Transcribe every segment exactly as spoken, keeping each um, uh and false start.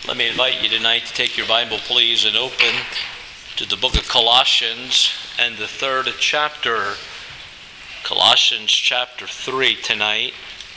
Let me invite you tonight to take your Bible, please, and open to the book of Colossians and the third chapter. Colossians chapter three tonight.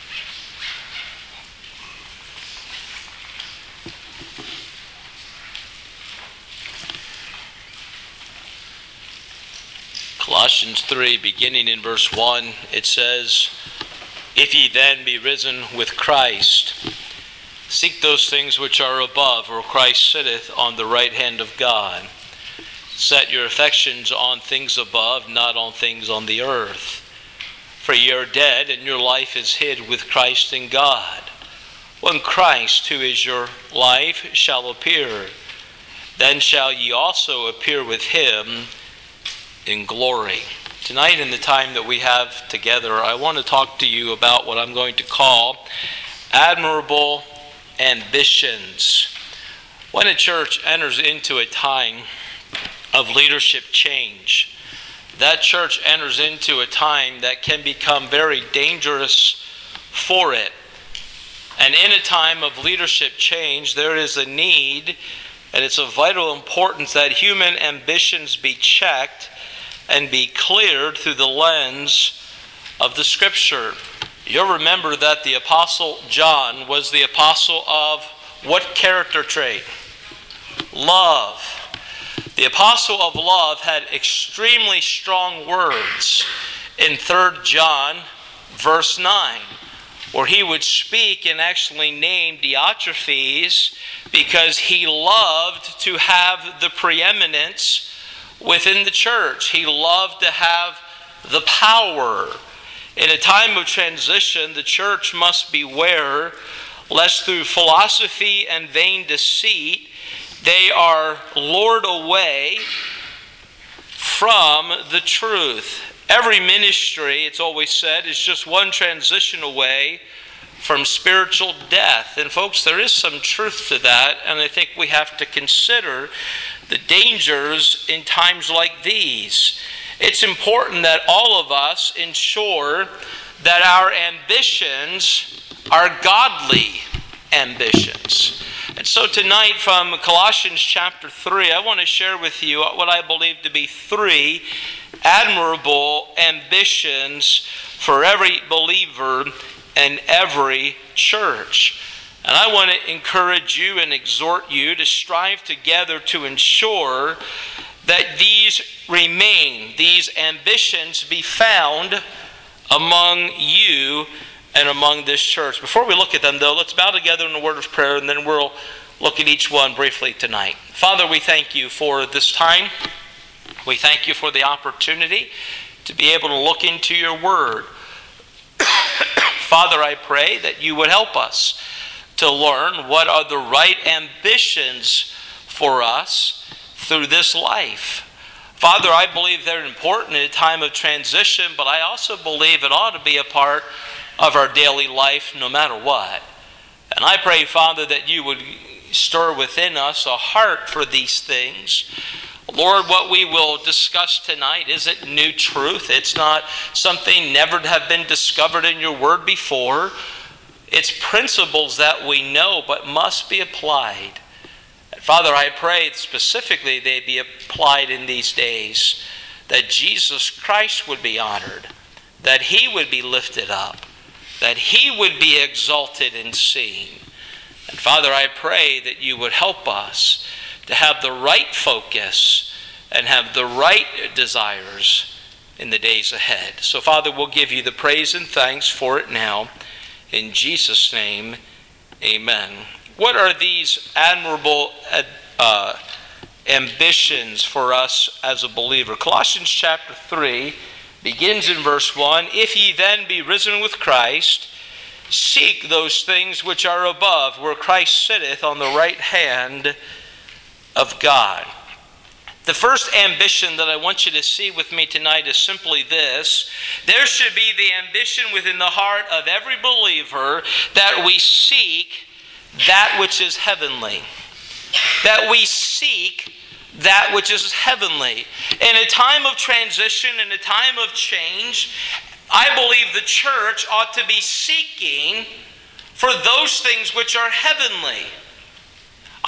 Colossians three, beginning in verse one, it says, "If ye then be risen with Christ, seek those things which are above, where Christ sitteth on the right hand of God. Set your affections on things above, not on things on the earth. For ye are dead, and your life is hid with Christ in God. When Christ, who is your life, shall appear, then shall ye also appear with him in glory." Tonight, in the time that we have together, I want to talk to you about what I'm going to call admirable ambitions. When a church enters into a time of leadership change, that church enters into a time that can become very dangerous for it. And in a time of leadership change, there is a need, and it's of vital importance, that human ambitions be checked and be cleared through the lens of the Scripture. You'll remember that the Apostle John was the apostle of what character trait? Love. The apostle of love had extremely strong words in Third John verse nine, where he would speak and actually name Diotrephes because he loved to have the preeminence within the church. He loved to have the power. In a time of transition, the church must beware lest through philosophy and vain deceit, they are lured away from the truth. Every ministry, it's always said, is just one transition away from spiritual death. And folks, there is some truth to that, and I think we have to consider the dangers in times like these. It's important that all of us ensure that our ambitions are godly ambitions. And so tonight from Colossians chapter three, I want to share with you what I believe to be three admirable ambitions for every believer and every church. And I want to encourage you and exhort you to strive together to ensure that these remain, these ambitions be found among you and among this church. Before we look at them, though, let's bow together in a word of prayer, and then we'll look at each one briefly tonight. Father, we thank you for this time. We thank you for the opportunity to be able to look into your word. Father, I pray that you would help us to learn what are the right ambitions for us through this life. Father, I believe they're important in a time of transition, but I also believe it ought to be a part of our daily life no matter what. And I pray, Father, that you would stir within us a heart for these things. Lord, what we will discuss tonight isn't new truth. It's not something never to have been discovered in your word before. It's principles that we know but must be applied. And Father, I pray specifically they be applied in these days, that Jesus Christ would be honored, that he would be lifted up, that he would be exalted and seen. And Father, I pray that you would help us to have the right focus and have the right desires in the days ahead. So Father, we'll give you the praise and thanks for it now. In Jesus' name, amen. What are these admirable uh, ambitions for us as a believer? Colossians chapter three begins in verse one. "If ye then be risen with Christ, seek those things which are above, where Christ sitteth on the right hand of God." The first ambition that I want you to see with me tonight is simply this. There should be the ambition within the heart of every believer that we seek that which is heavenly. That we seek that which is heavenly. In a time of transition, in a time of change, I believe the church ought to be seeking for those things which are heavenly.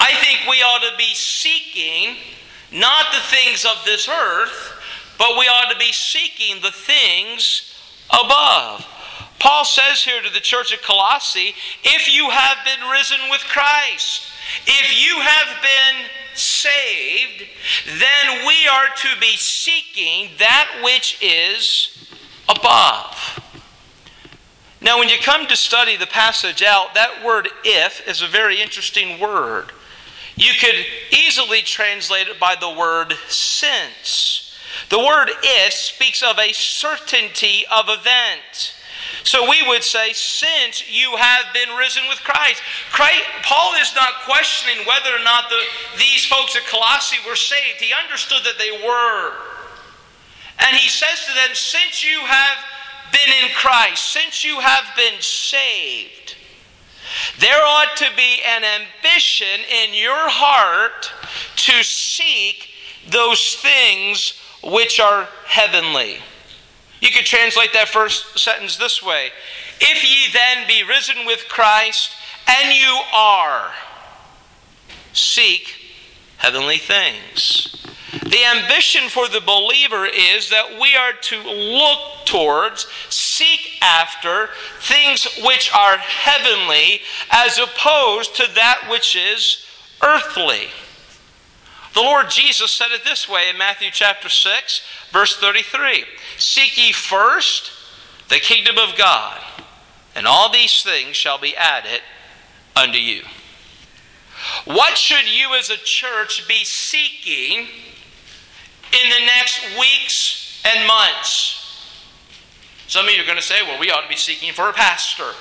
I think we ought to be seeking not the things of this earth, but we ought to be seeking the things above. Paul says here to the church at Colossae, if you have been risen with Christ, if you have been saved, then we are to be seeking that which is above. Now, when you come to study the passage out, that word if is a very interesting word. You could easily translate it by the word since. The word if speaks of a certainty of event. So we would say, since you have been risen with Christ. Christ Paul is not questioning whether or not the, these folks at Colossae were saved. He understood that they were. And he says to them, since you have been in Christ, since you have been saved, there ought to be an ambition in your heart to seek those things which are heavenly. You could translate that first sentence this way. If ye then be risen with Christ, and you are, seek heavenly things. The ambition for the believer is that we are to look towards, seek after things which are heavenly as opposed to that which is earthly. The Lord Jesus said it this way in Matthew chapter six, verse thirty-three. Seek ye first the kingdom of God, and all these things shall be added unto you. What should you as a church be seeking in the next weeks and months? Some of you are going to say, well, we ought to be seeking for a pastor.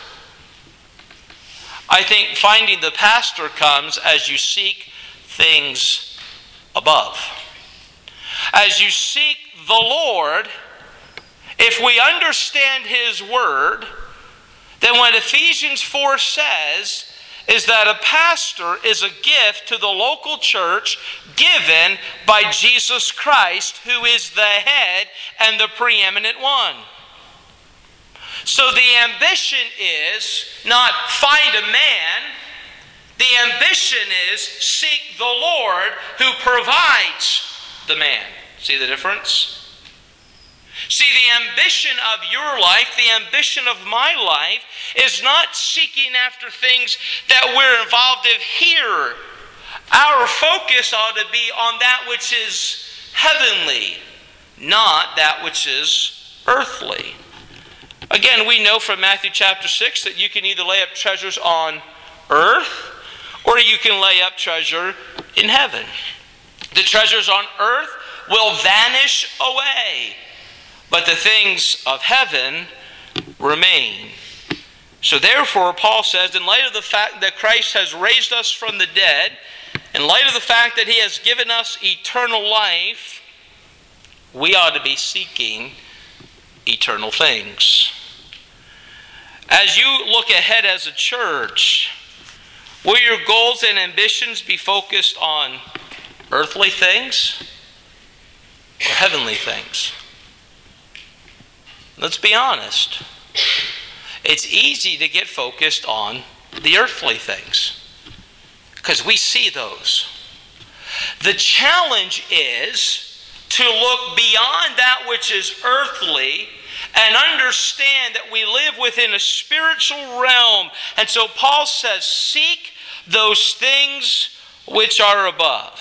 I think finding the pastor comes as you seek things above. As you seek the Lord, if we understand His Word, then what Ephesians four says is that a pastor is a gift to the local church given by Jesus Christ, who is the head and the preeminent one. So the ambition is not find a man. The ambition is seek the Lord who provides the man. See the difference? See, the ambition of your life, the ambition of my life, is not seeking after things that we're involved in here. Our focus ought to be on that which is heavenly, not that which is earthly. Again, we know from Matthew chapter six that you can either lay up treasures on earth or you can lay up treasure in heaven. The treasures on earth will vanish away, but the things of heaven remain. So therefore, Paul says, in light of the fact that Christ has raised us from the dead, in light of the fact that He has given us eternal life, we ought to be seeking eternal things. As you look ahead as a church, will your goals and ambitions be focused on earthly things or heavenly things? Let's be honest. It's easy to get focused on the earthly things because we see those. The challenge is to look beyond that which is earthly and understand that we live within a spiritual realm. And so Paul says, seek those things which are above.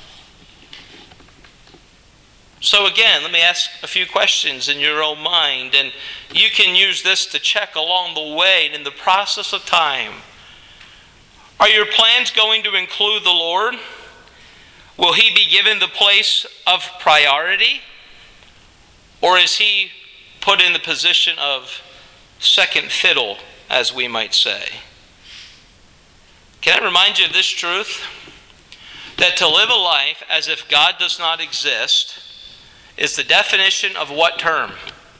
So again, let me ask a few questions in your own mind, and you can use this to check along the way and in the process of time. Are your plans going to include the Lord? Will He be given the place of priority? Or is He put in the position of second fiddle, as we might say? Can I remind you of this truth? That to live a life as if God does not exist is the definition of what term?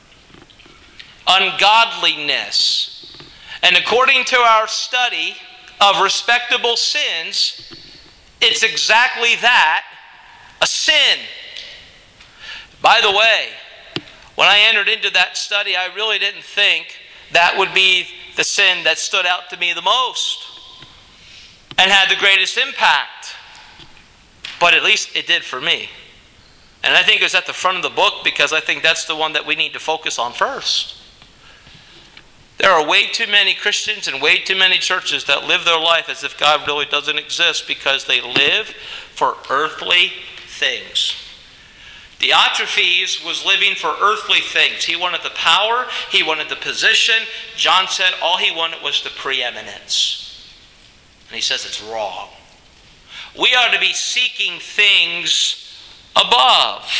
Ungodliness. And according to our study of respectable sins, it's exactly that, a sin. By the way, when I entered into that study, I really didn't think that would be the sin that stood out to me the most. and had the greatest impact. But at least it did for me. And I think it was at the front of the book because I think that's the one that we need to focus on first. There are way too many Christians and way too many churches that live their life as if God really doesn't exist because they live for earthly things. Diotrephes was living for earthly things. He wanted the power, he wanted the position. John said all he wanted was the preeminence. And he says it's wrong. We are to be seeking things above.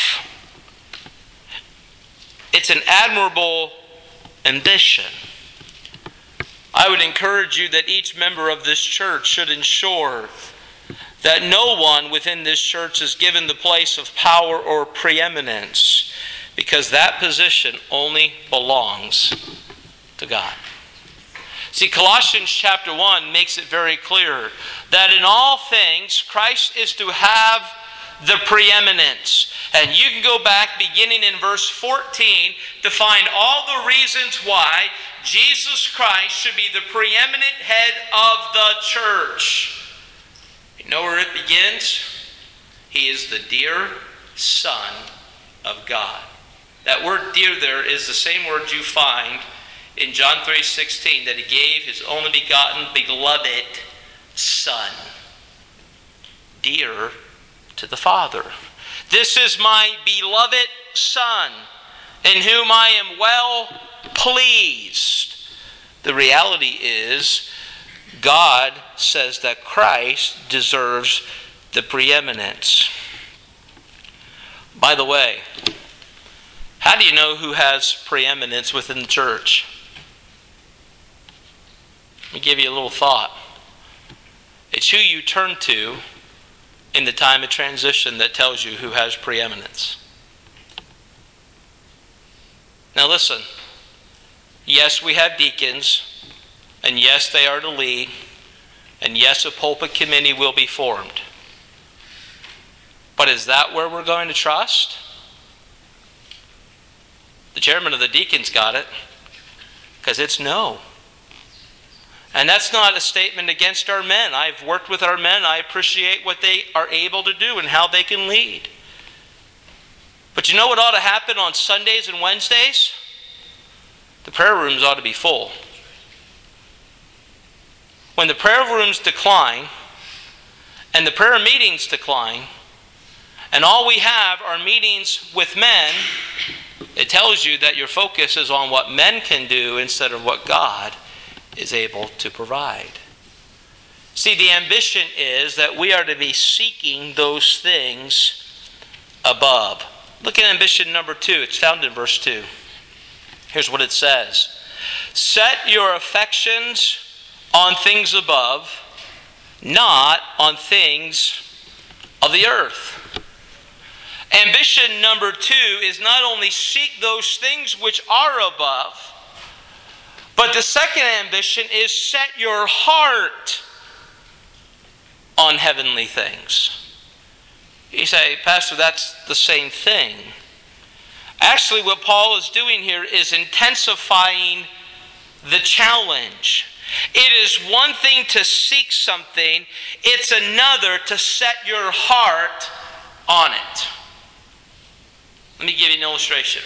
It's an admirable ambition. I would encourage you that each member of this church should ensure that no one within this church is given the place of power or preeminence, because that position only belongs to God. See, Colossians chapter one makes it very clear that in all things Christ is to have the preeminence. And you can go back beginning in verse fourteen to find all the reasons why Jesus Christ should be the preeminent head of the church. You know where it begins? He is the dear Son of God. That word dear there is the same word you find in John three sixteen, that he gave his only begotten beloved Son. Dear to the Father. This is my beloved Son, in whom I am well pleased. The reality is, God says that Christ deserves the preeminence. By the way, how do you know who has preeminence within the church? Let me give you a little thought. It's who you turn to in the time of transition that tells you who has preeminence. Now listen, yes, we have deacons, and yes, they are to lead, and yes, a pulpit committee will be formed. But is that where we're going to trust? The chairman of the deacons got it, because it's no. And that's not a statement against our men. I've worked with our men. I appreciate what they are able to do and how they can lead. But you know what ought to happen on Sundays and Wednesdays? The prayer rooms ought to be full. When the prayer rooms decline and the prayer meetings decline, and all we have are meetings with men, it tells you that your focus is on what men can do instead of what God is able to provide. See, the ambition is that we are to be seeking those things above. Look at ambition number two. It's found in verse two. Here's what it says. Set your affections on things above, not on things of the earth. Ambition number two is not only seek those things which are above, but the second ambition is set your heart on heavenly things. You say, Pastor, that's the same thing. Actually, what Paul is doing here is intensifying the challenge. It is one thing to seek something, it's another to set your heart on it. Let me give you an illustration.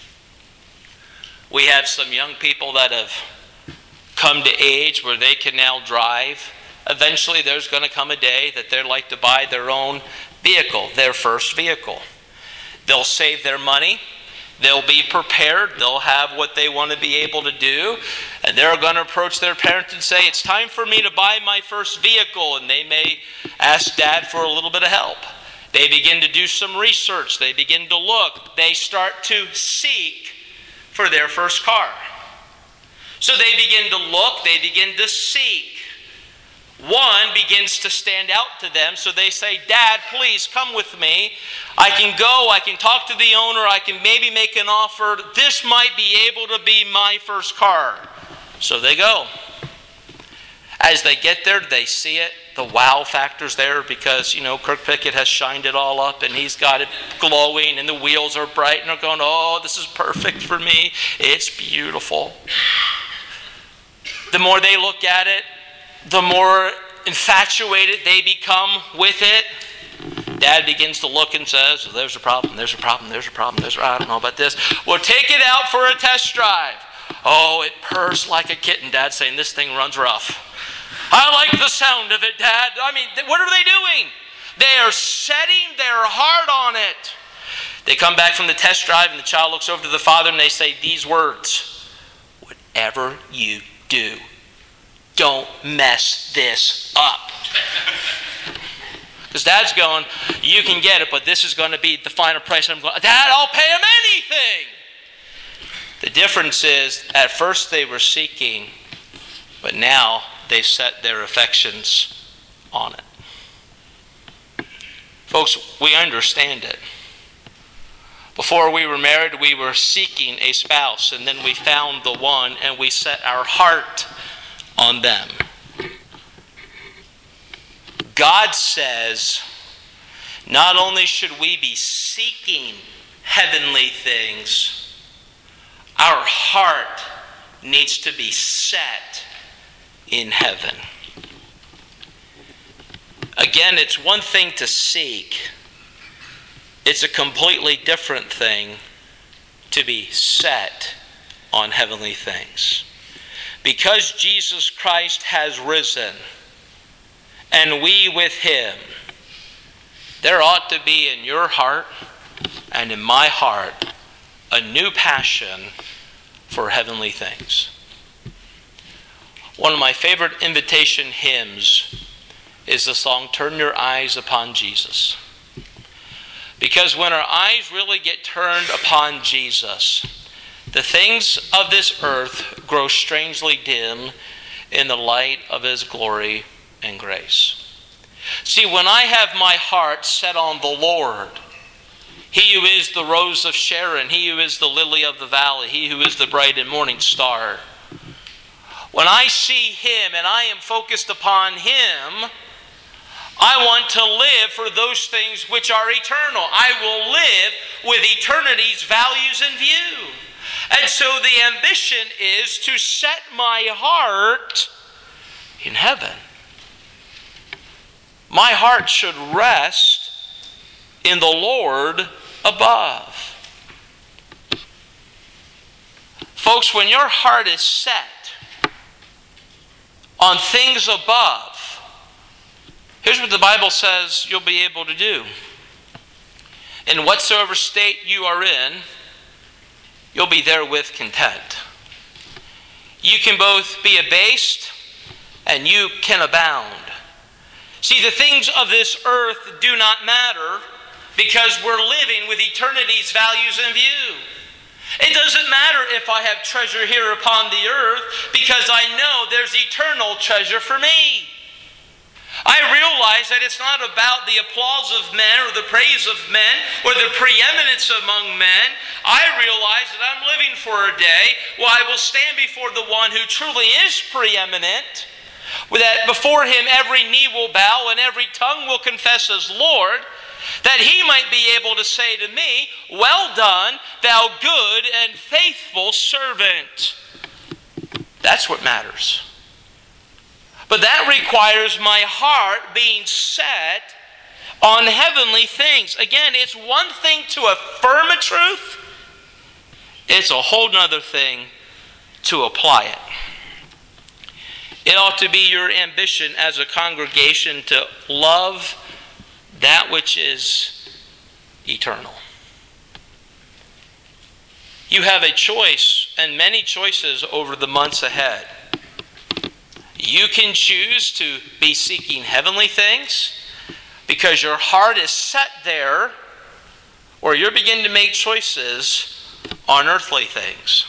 We have some young people that have come to age where they can now drive. Eventually there's going to come a day that they'd like to buy their own vehicle, their first vehicle. They'll save their money. They'll be prepared. They'll have what they want to be able to do. And they're going to approach their parents and say, it's time for me to buy my first vehicle. And they may ask Dad for a little bit of help. They begin to do some research. They begin to look. They start to seek for their first car. So they begin to look, they begin to seek. One begins to stand out to them, so they say, Dad, please come with me. I can go, I can talk to the owner, I can maybe make an offer. This might be able to be my first car. So they go. As they get there, they see it. The wow factor's there because, you know, Kirk Pickett has shined it all up and he's got it glowing and the wheels are bright and they're going, oh, this is perfect for me. It's beautiful. The more they look at it, the more infatuated they become with it, Dad begins to look and says, well, there's a problem, there's a problem, there's a problem, there's a, I don't know about this. Well, take it out for a test drive. Oh, it purrs like a kitten. Dad's saying, this thing runs rough. I like the sound of it, Dad. I mean, what are they doing? They are setting their heart on it. They come back from the test drive and the child looks over to the father and they say these words, whatever you do, don't mess this up. Because Dad's going, you can get it, but this is going to be the final price. I'm going, Dad, I'll pay him anything. The difference is, at first they were seeking, but now they set their affections on it. Folks, we understand it. Before we were married, we were seeking a spouse, and then we found the one, and we set our heart on them. God says, not only should we be seeking heavenly things, our heart needs to be set in heaven. Again, it's one thing to seek. It's a completely different thing to be set on heavenly things. Because Jesus Christ has risen, and we with him, there ought to be in your heart and in my heart a new passion for heavenly things. One of my favorite invitation hymns is the song, Turn Your Eyes Upon Jesus. Because when our eyes really get turned upon Jesus, the things of this earth grow strangely dim in the light of his glory and grace. See, when I have my heart set on the Lord, he who is the rose of Sharon, he who is the lily of the valley, he who is the bright and morning star, when I see him and I am focused upon him, I want to live for those things which are eternal. I will live with eternity's values in view. And so the ambition is to set my heart in heaven. My heart should rest in the Lord above. Folks, when your heart is set on things above, here's what the Bible says you'll be able to do. In whatsoever state you are in, you'll be therewith content. You can both be abased and you can abound. See, the things of this earth do not matter because we're living with eternity's values in view. It doesn't matter if I have treasure here upon the earth because I know there's eternal treasure for me. I realize that it's not about the applause of men or the praise of men or the preeminence among men. I realize that I'm living for a day where I will stand before the one who truly is preeminent, that before him every knee will bow and every tongue will confess as Lord, that he might be able to say to me, well done, thou good and faithful servant. That's what matters. But that requires my heart being set on heavenly things. Again, it's one thing to affirm a truth. It's a whole nother thing to apply it. It ought to be your ambition as a congregation to love that which is eternal. You have a choice, and many choices over the months ahead. You can choose to be seeking heavenly things because your heart is set there, or you're beginning to make choices on earthly things.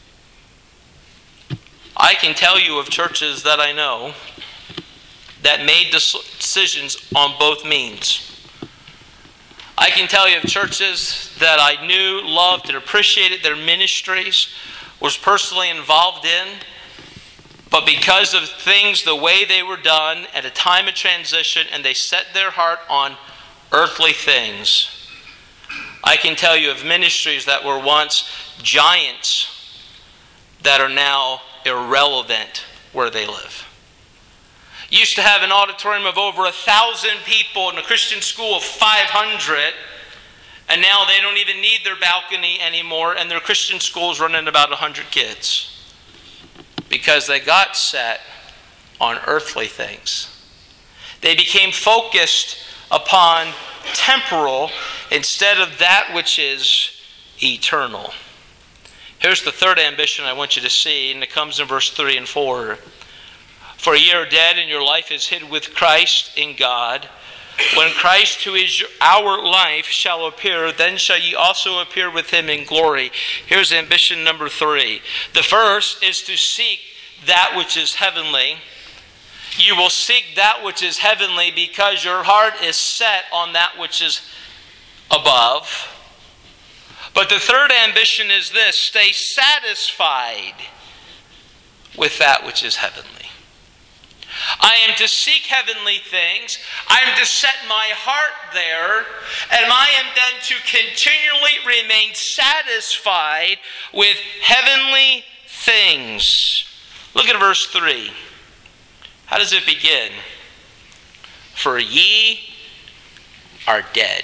I can tell you of churches that I know that made decisions on both means. I can tell you of churches that I knew, loved, and appreciated their ministries, was personally involved in, but because of things, the way they were done at a time of transition, and they set their heart on earthly things. I can tell you of ministries that were once giants that are now irrelevant where they live. Used to have an auditorium of over a thousand people and a Christian school of five hundred. And now they don't even need their balcony anymore, and their Christian school's running about one hundred kids. Because they got set on earthly things. They became focused upon temporal instead of that which is eternal. Here's the third ambition I want you to see, and it comes in verse three and four. For ye are dead, and your life is hid with Christ in God. When Christ, who is our life, shall appear, then shall ye also appear with him in glory. Here's ambition number three. The first is to seek that which is heavenly. You will seek that which is heavenly because your heart is set on that which is above. But the third ambition is this: stay satisfied with that which is heavenly. I am to seek heavenly things. I am to set my heart there. And I am then to continually remain satisfied with heavenly things. Look at verse three. How does it begin? For ye are dead.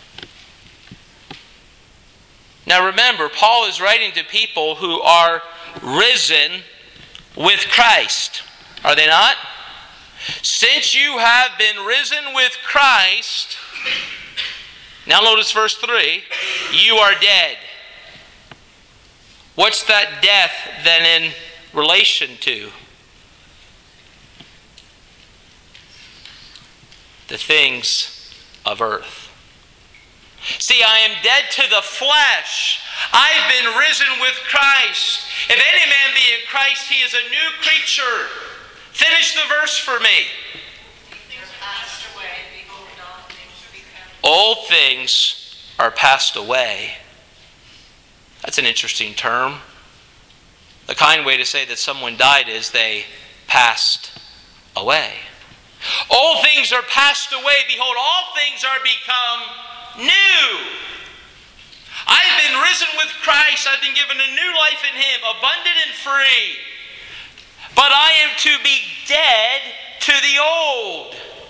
Now remember, Paul is writing to people who are risen with Christ. Are they not? Since you have been risen with Christ, now notice verse three, you are dead. What's that death then in relation to? The things of earth. See, I am dead to the flesh. I've been risen with Christ. If any man be in Christ, he is a new creature. Finish the verse for me. All things are passed away. That's an interesting term. The kind way to say that someone died is they passed away. All things are passed away. Behold, all things are become new. I've been risen with Christ. I've been given a new life in him, abundant and free. But I am to be dead to the old.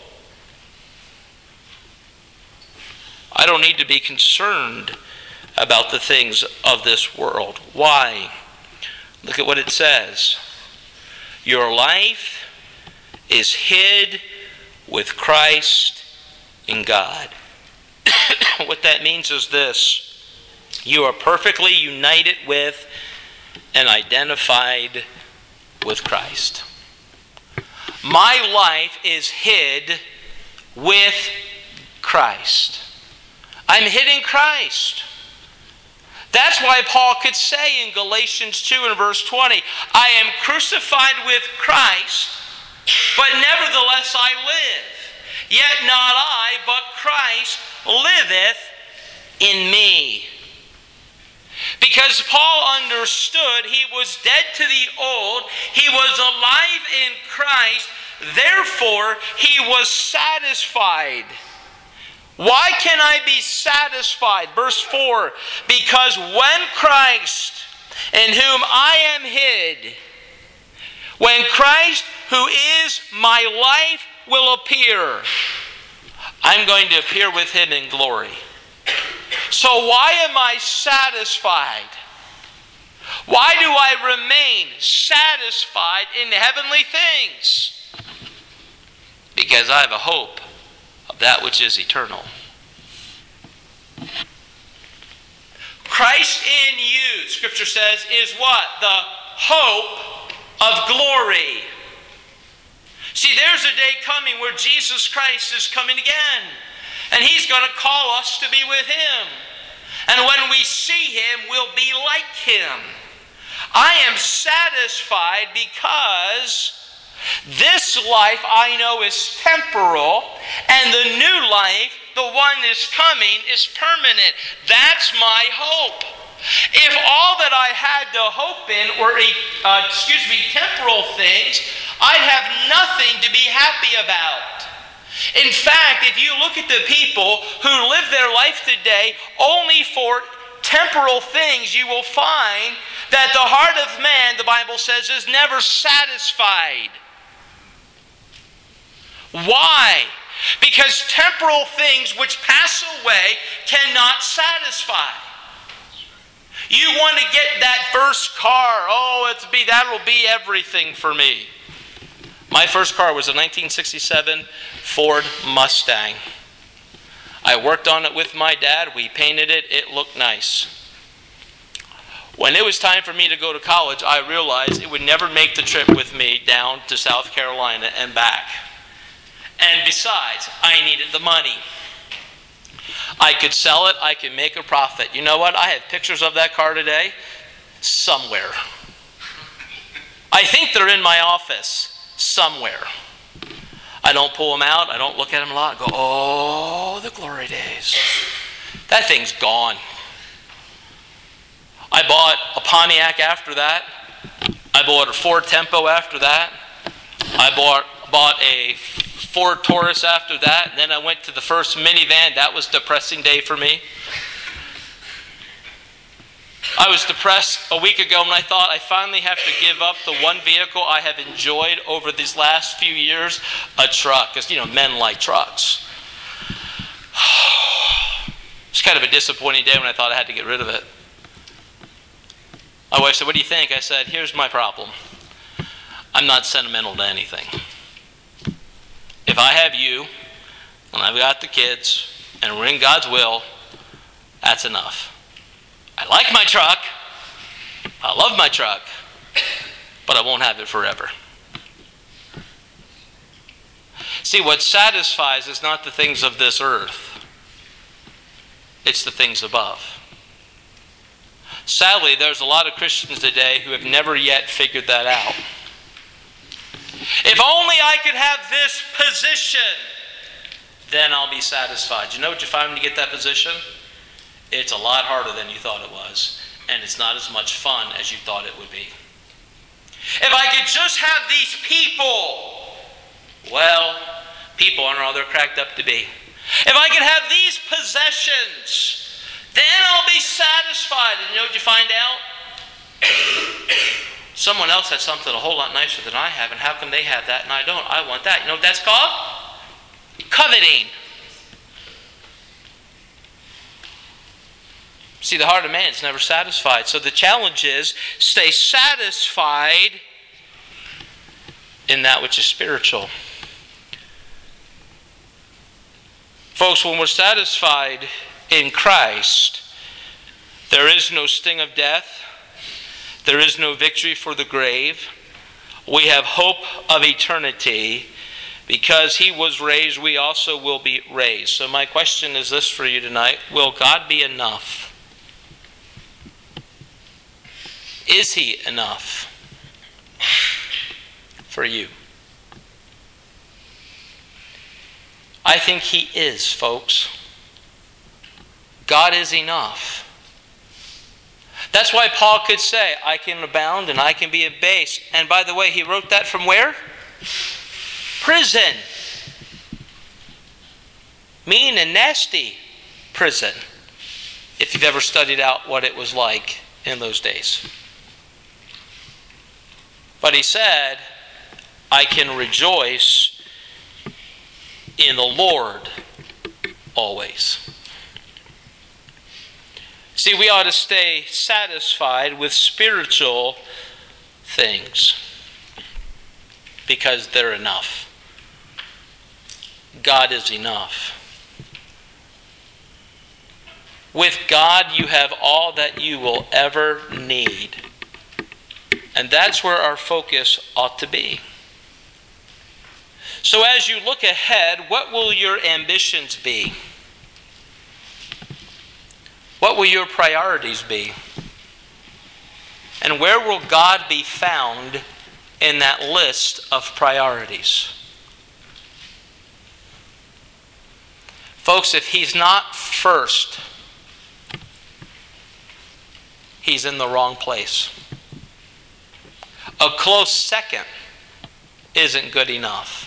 I don't need to be concerned about the things of this world. Why? Look at what it says. Your life is hid with Christ in God. What that means is this: you are perfectly united with and identified with Christ. My life is hid with Christ. I'm hid in Christ. That's why Paul could say in Galatians two and verse twenty, I am crucified with Christ, but nevertheless I live. Yet not I, but Christ liveth in me. Because Paul understood he was dead to the old, he was alive in Christ, therefore he was satisfied. Why can I be satisfied? Verse four, because when Christ, in whom I am hid, when Christ, who is my life, will appear, I'm going to appear with him in glory. So why am I satisfied? Why do I remain satisfied in heavenly things? Because I have a hope of that which is eternal. Christ in you, Scripture says, is what? The hope of glory. See, there's a day coming where Jesus Christ is coming again. And he's going to call us to be with him. And when we see him, we'll be like him. I am satisfied because this life I know is temporal, and the new life, the one is coming, is permanent. That's my hope. If all that I had to hope in were, uh, excuse me, temporal things, I'd have nothing to be happy about. In fact, if you look at the people who live their life today only for temporal things, you will find that the heart of man, the Bible says, is never satisfied. Why? Because temporal things which pass away cannot satisfy. You want to get that first car. Oh, it's be that'll be everything for me. My first car was a nineteen sixty-seven Ford Mustang. I worked on it with my dad. We painted it. It looked nice. When it was time for me to go to college, I realized it would never make the trip with me down to South Carolina and back. And besides, I needed the money. I could sell it. I could make a profit. You know what? I have pictures of that car today somewhere. I think they're in my office somewhere. I don't pull them out. I don't look at them a lot. I go, oh, the glory days. That thing's gone. I bought a Pontiac after that. I bought a Ford Tempo after that. I bought, bought a Ford Taurus after that. And then I went to the first minivan. That was a depressing day for me. I was depressed a week ago when I thought I finally have to give up the one vehicle I have enjoyed over these last few years, a truck. Because, you know, men like trucks. It's kind of a disappointing day when I thought I had to get rid of it. My wife said, what do you think? I said, here's my problem. I'm not sentimental to anything. If I have you, and I've got the kids, and we're in God's will, that's enough. I like my truck. I love my truck. But I won't have it forever. See, what satisfies is not the things of this earth. It's the things above. Sadly, there's a lot of Christians today who have never yet figured that out. If only I could have this position, then I'll be satisfied. You know what you find when you get that position? It's a lot harder than you thought it was, and it's not as much fun as you thought it would be. If I could just have these people, well, people aren't all they're cracked up to be. If I could have these possessions, then I'll be satisfied. And you know what you find out? Someone else has something a whole lot nicer than I have, and how come they have that and I don't? I want that. You know what that's called? Coveting. See, the heart of man is never satisfied. So the challenge is, stay satisfied in that which is spiritual. Folks, when we're satisfied in Christ, there is no sting of death. There is no victory for the grave. We have hope of eternity. Because he was raised, we also will be raised. So my question is this for you tonight. Will God be enough? Is he enough for you? I think he is, folks. God is enough. That's why Paul could say, I can abound and I can be abased. And by the way, he wrote that from where? Prison. Mean and nasty prison. If you've ever studied out what it was like in those days. But he said, I can rejoice in the Lord always. See, we ought to stay satisfied with spiritual things because they're enough. God is enough. With God, you have all that you will ever need. And that's where our focus ought to be. So as you look ahead, what will your ambitions be? What will your priorities be? And where will God be found in that list of priorities? Folks, if he's not first, he's in the wrong place. A close second isn't good enough.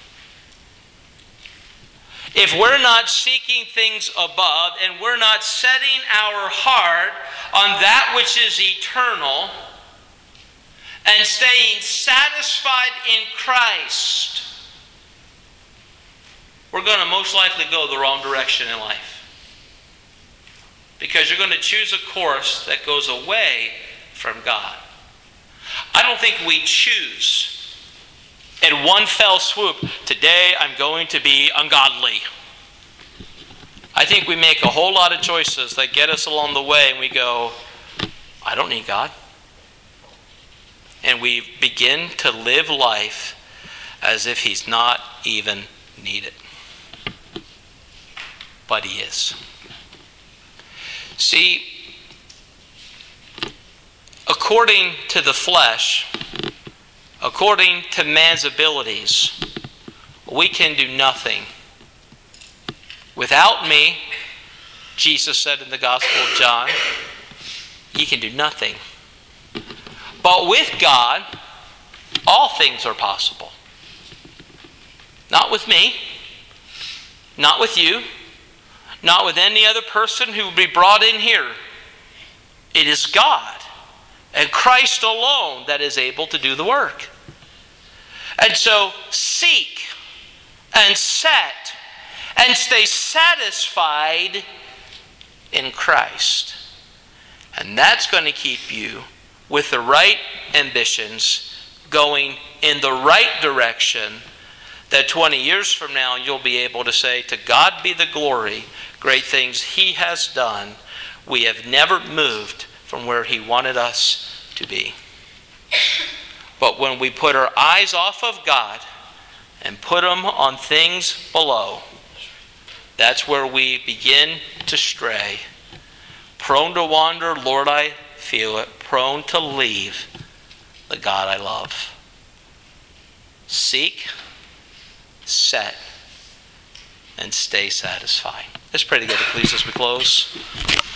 If we're not seeking things above and we're not setting our heart on that which is eternal and staying satisfied in Christ, we're going to most likely go the wrong direction in life. Because you're going to choose a course that goes away from God. I don't think we choose in one fell swoop, today I'm going to be ungodly. I think we make a whole lot of choices that get us along the way and we go, I don't need God. And we begin to live life as if He's not even needed. But He is. See, according to the flesh, according to man's abilities, we can do nothing. Without me, Jesus said in the Gospel of John, ye can do nothing. But with God, all things are possible. Not with me, not with you, not with any other person who would be brought in here. It is God and Christ alone that is able to do the work. And so seek and set and stay satisfied in Christ. And that's going to keep you with the right ambitions, going in the right direction, that twenty years from now you'll be able to say, to God be the glory, great things He has done. We have never moved from where He wanted us to be. But when we put our eyes off of God and put them on things below, that's where we begin to stray. Prone to wander, Lord, I feel it. Prone to leave the God I love. Seek, set, and stay satisfied. Let's pray together, please, as we close.